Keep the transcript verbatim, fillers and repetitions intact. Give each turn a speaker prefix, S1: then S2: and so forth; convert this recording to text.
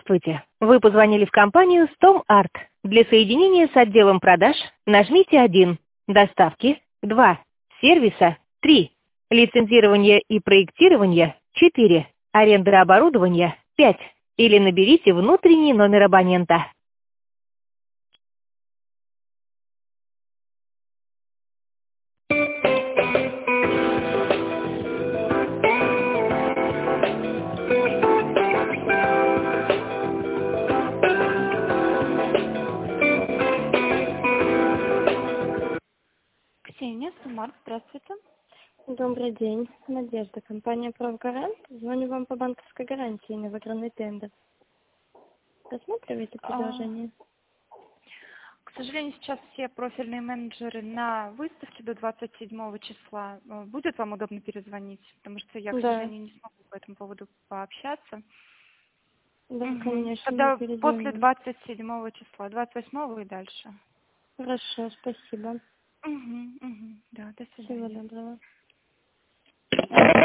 S1: Здравствуйте! Вы позвонили в компанию StomArt. Для соединения с отделом продаж нажмите один, доставки два, сервиса три, лицензирование и проектирование четыре, аренда оборудования пять или наберите внутренний номер абонента.
S2: Ксения, Сумар, здравствуйте.
S3: Добрый день. Надежда, компания «Правгарант». Звоню вам по банковской гарантии на выигранный тендер. Рассматриваете предложение?
S2: А, к сожалению, сейчас все профильные менеджеры на выставке до двадцать седьмого числа. Будет вам удобно перезвонить? Потому что я, к
S3: Да.
S2: сожалению, не смогу по этому поводу пообщаться.
S3: Да,
S2: Угу.
S3: конечно,
S2: Тогда
S3: мы
S2: после
S3: перезвоним.
S2: двадцать седьмого числа, двадцать восьмого и дальше.
S3: Хорошо, спасибо.
S2: Угу, угу. Да, до
S3: Всего
S2: свидания.
S3: доброго.